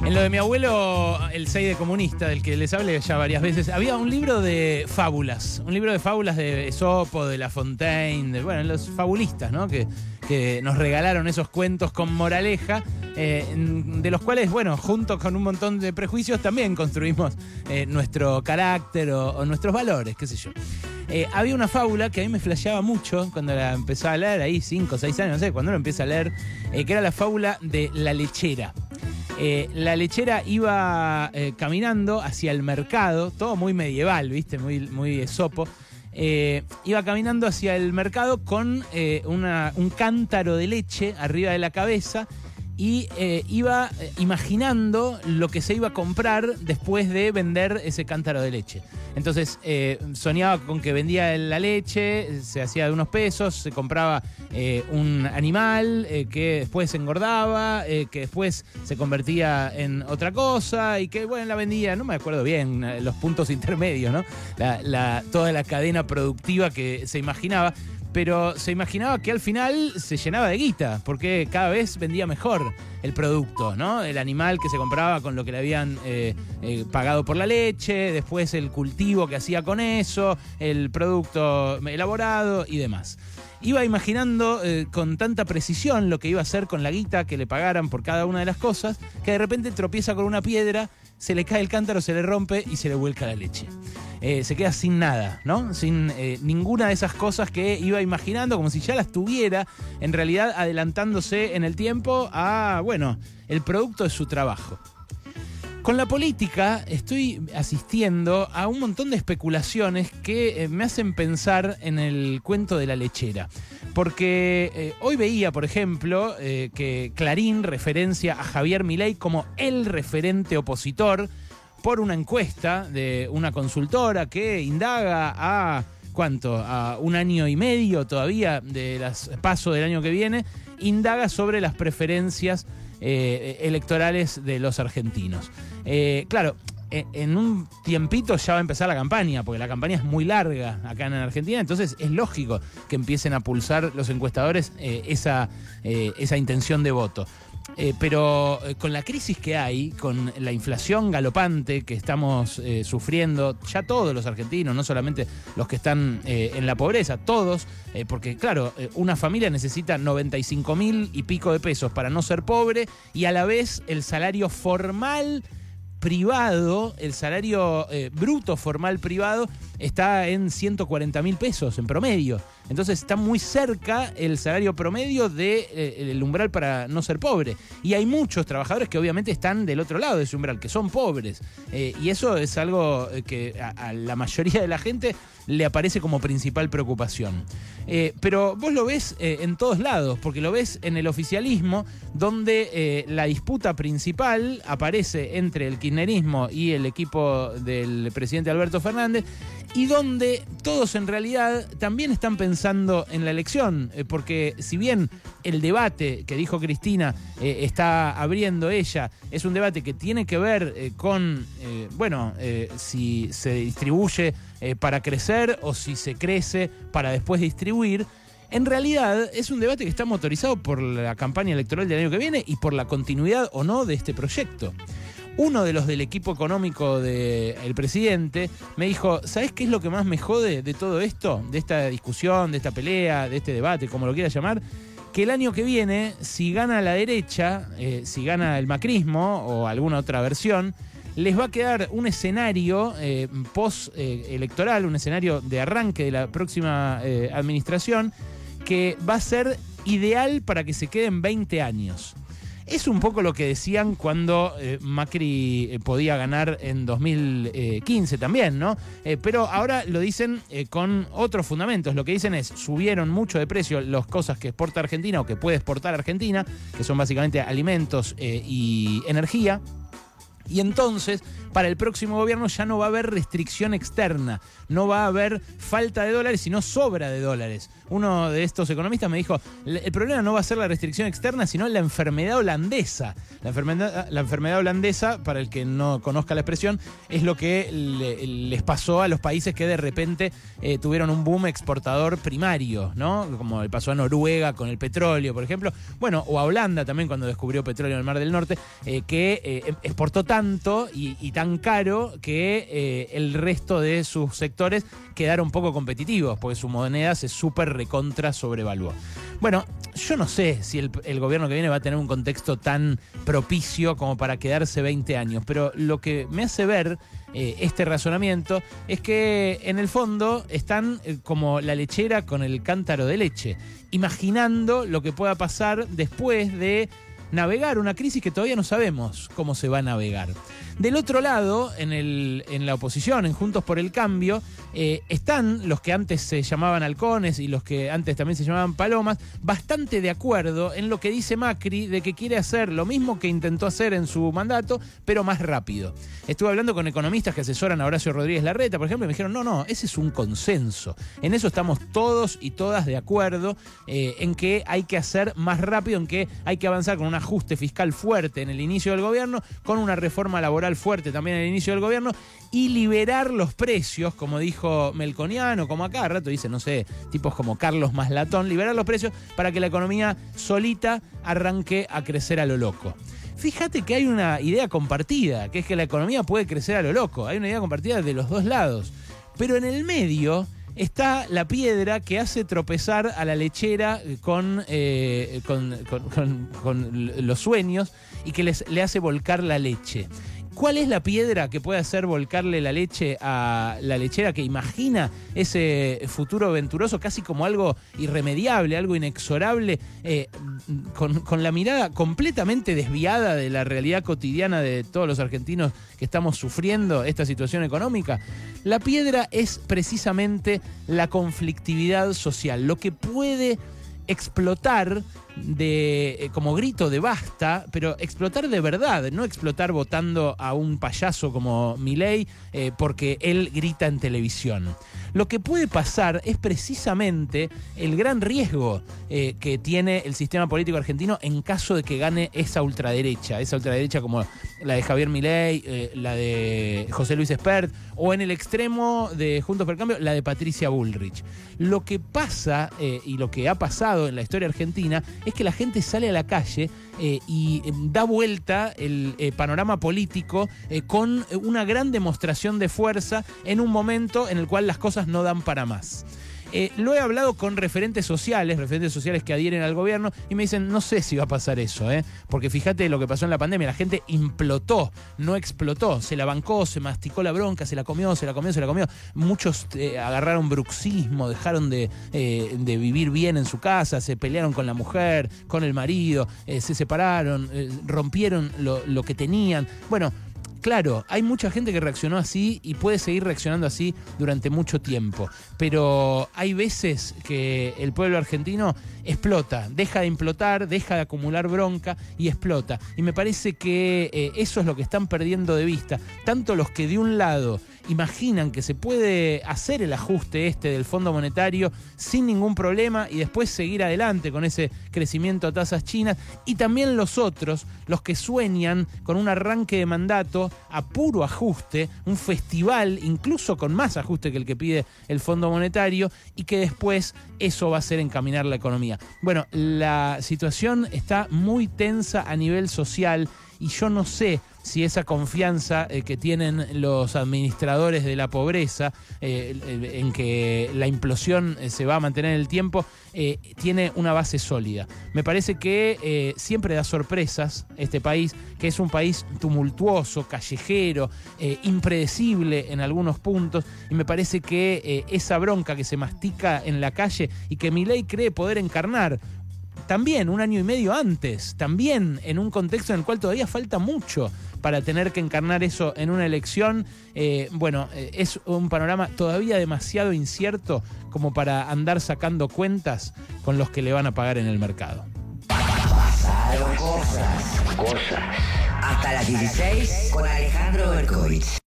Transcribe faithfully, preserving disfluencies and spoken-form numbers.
En lo de mi abuelo, el Seide comunista, del que les hablé ya varias veces, había un libro de fábulas, un libro de fábulas de Esopo, de La Fontaine, de, bueno, los fabulistas, ¿no? Que, que nos regalaron esos cuentos con moraleja, eh, de los cuales, bueno, junto con un montón de prejuicios también construimos eh, nuestro carácter o, o nuestros valores, qué sé yo. Eh, había una fábula que a mí me flasheaba mucho cuando la empezaba a leer, ahí cinco o seis años, no sé, cuando uno empieza a leer, eh, que era la fábula de la lechera. Eh, la lechera iba eh, caminando hacia el mercado, todo muy medieval, ¿viste? Muy, muy Esopo. Eh, iba caminando hacia el mercado con eh, una, un cántaro de leche arriba de la cabeza y eh, iba eh, imaginando lo que se iba a comprar después de vender ese cántaro de leche. Entonces eh, soñaba con que vendía la leche, se hacía de unos pesos, se compraba eh, un animal eh, que después se engordaba, eh, que después se convertía en otra cosa y que, bueno, la vendía, no me acuerdo bien, los puntos intermedios, ¿no? La, la, toda la cadena productiva que se imaginaba. Pero se imaginaba que al final se llenaba de guita, porque cada vez vendía mejor el producto, ¿no? El animal que se compraba con lo que le habían eh, eh, pagado por la leche, después el cultivo que hacía con eso, el producto elaborado y demás. Iba imaginando eh, con tanta precisión lo que iba a hacer con la guita que le pagaran por cada una de las cosas, que de repente tropieza con una piedra, se le cae el cántaro, se le rompe y se le vuelca la leche. Eh, se queda sin nada, ¿no? Sin eh, ninguna de esas cosas que iba imaginando, como si ya las tuviera, en realidad adelantándose en el tiempo a, bueno, el producto de su trabajo. Con la política estoy asistiendo a un montón de especulaciones que eh, me hacen pensar en el cuento de la lechera. Porque eh, hoy veía, por ejemplo, eh, que Clarín referencia a Javier Milei como el referente opositor por una encuesta de una consultora que indaga a, ¿cuánto? A un año y medio todavía de las PASO del año que viene, indaga sobre las preferencias eh, electorales de los argentinos. Eh, claro, en un tiempito ya va a empezar la campaña, porque la campaña es muy larga acá en Argentina, entonces es lógico que empiecen a pulsar los encuestadores eh, esa, eh, esa intención de voto. Eh, pero eh, con la crisis que hay, con la inflación galopante que estamos eh, sufriendo, ya todos los argentinos, no solamente los que están eh, en la pobreza, todos, eh, porque claro, eh, una familia necesita noventa y cinco mil y pico de pesos para no ser pobre y a la vez el salario formal privado, el salario eh, bruto formal privado está en ciento cuarenta mil pesos en promedio. Entonces está muy cerca el salario promedio del de, eh, umbral para no ser pobre. Y hay muchos trabajadores que obviamente están del otro lado de ese umbral, que son pobres. Eh, y eso es algo que a, a la mayoría de la gente le aparece como principal preocupación. Eh, pero vos lo ves eh, en todos lados, porque lo ves en el oficialismo, donde eh, la disputa principal aparece entre el kirchnerismo y el equipo del presidente Alberto Fernández, y donde todos en realidad también están pensando en la elección, eh, porque si bien el debate que dijo Cristina eh, está abriendo ella, es un debate que tiene que ver eh, con, eh, bueno, eh, si se distribuye eh, para crecer o si se crece para después distribuir, en realidad es un debate que está motorizado por la campaña electoral del año que viene y por la continuidad o no de este proyecto. Uno de los del equipo económico del presidente me dijo, ¿sabés qué es lo que más me jode de todo esto? De esta discusión, de esta pelea, de este debate, como lo quieras llamar, que el año que viene, si gana la derecha, eh, si gana el macrismo o alguna otra versión, les va a quedar un escenario eh, post-electoral, eh, un escenario de arranque de la próxima eh, administración, que va a ser ideal para que se queden veinte años. Es un poco lo que decían cuando eh, Macri eh, podía ganar en dos mil quince también, ¿no? Eh, pero ahora lo dicen eh, con otros fundamentos. Lo que dicen es, subieron mucho de precio las cosas que exporta Argentina o que puede exportar Argentina, que son básicamente alimentos eh, y energía. Y entonces, para el próximo gobierno ya no va a haber restricción externa, no va a haber falta de dólares, sino sobra de dólares. Uno de estos economistas me dijo, el problema no va a ser la restricción externa, sino la enfermedad holandesa. La enfermedad, la enfermedad holandesa, para el que no conozca la expresión, es lo que le, les pasó a los países que de repente eh, tuvieron un boom exportador primario, ¿no? Como le pasó a Noruega con el petróleo, por ejemplo. Bueno, o a Holanda también cuando descubrió petróleo en el Mar del Norte, eh, que eh, exportó tanto y, y tan caro que eh, el resto de sus sectores quedaron poco competitivos, porque su moneda se súper recontra sobrevaluó. Bueno, yo no sé si el, el gobierno que viene va a tener un contexto tan propicio como para quedarse veinte años, pero lo que me hace ver eh, este razonamiento es que en el fondo están eh, como la lechera con el cántaro de leche, imaginando lo que pueda pasar después de navegar una crisis que todavía no sabemos cómo se va a navegar. Del otro lado, en, el, en la oposición, en Juntos por el Cambio, eh, están los que antes se llamaban halcones y los que antes también se llamaban palomas, bastante de acuerdo en lo que dice Macri de que quiere hacer lo mismo que intentó hacer en su mandato, pero más rápido. Estuve hablando con economistas que asesoran a Horacio Rodríguez Larreta, por ejemplo, y me dijeron, no, no, ese es un consenso. En eso estamos todos y todas de acuerdo, eh, en que hay que hacer más rápido, en que hay que avanzar con un ajuste fiscal fuerte en el inicio del gobierno, con una reforma laboral fuerte también en el inicio del gobierno y liberar los precios, como dijo Melconiano, como acá a rato dice, no sé, tipos como Carlos Maslatón, liberar los precios para que la economía solita arranque a crecer a lo loco. Fíjate que hay una idea compartida, que es que la economía puede crecer a lo loco, hay una idea compartida de los dos lados, pero en el medio está la piedra que hace tropezar a la lechera con, eh, con, con, con, con los sueños y que les, le hace volcar la leche. ¿Cuál es la piedra que puede hacer volcarle la leche a la lechera que imagina ese futuro venturoso casi como algo irremediable, algo inexorable, eh, con, con la mirada completamente desviada de la realidad cotidiana de todos los argentinos que estamos sufriendo esta situación económica? La piedra es precisamente la conflictividad social, lo que puede explotar de eh, como grito de basta, pero explotar de verdad, no explotar votando a un payaso como Milei eh, porque él grita en televisión. Lo que puede pasar es precisamente el gran riesgo eh, que tiene el sistema político argentino en caso de que gane esa ultraderecha, esa ultraderecha como la de Javier Milei, eh, la de José Luis Espert, o en el extremo de Juntos por el Cambio, la de Patricia Bullrich. Lo que pasa eh, y lo que ha pasado en la historia argentina es que la gente sale a la calle eh, y eh, da vuelta el eh, panorama político eh, con una gran demostración de fuerza en un momento en el cual las cosas no dan para más. Eh, lo he hablado con referentes sociales, referentes sociales que adhieren al gobierno y me dicen, no sé si va a pasar eso, ¿eh? Porque fíjate lo que pasó en la pandemia, la gente implotó, no explotó, se la bancó, se masticó la bronca, se la comió, se la comió, se la comió. Muchos eh, agarraron bruxismo, dejaron de, eh, de vivir bien en su casa, se pelearon con la mujer, con el marido, eh, se separaron, eh, rompieron lo, lo que tenían. Bueno, claro, hay mucha gente que reaccionó así y puede seguir reaccionando así durante mucho tiempo, pero hay veces que el pueblo argentino explota, deja de implotar, deja de acumular bronca y explota. Y me parece que eh, eso es lo que están perdiendo de vista, tanto los que de un lado imaginan que se puede hacer el ajuste este del Fondo Monetario sin ningún problema y después seguir adelante con ese crecimiento a tasas chinas, y también los otros, los que sueñan con un arranque de mandato a puro ajuste, un festival incluso con más ajuste que el que pide el Fondo Monetario, y que después eso va a ser encaminar la economía. Bueno, la situación está muy tensa a nivel social y yo no sé si esa confianza eh, que tienen los administradores de la pobreza eh, en que la implosión eh, se va a mantener en el tiempo, eh, tiene una base sólida. Me parece que eh, siempre da sorpresas este país, que es un país tumultuoso, callejero, eh, impredecible en algunos puntos, y me parece que eh, esa bronca que se mastica en la calle y que Milei cree poder encarnar también un año y medio antes, también en un contexto en el cual todavía falta mucho para tener que encarnar eso en una elección, eh, bueno, eh, es un panorama todavía demasiado incierto como para andar sacando cuentas con los que le van a pagar en el mercado. Pasa Pasaron cosas. Cosas. Hasta las dieciséis con Alejandro Berkovich.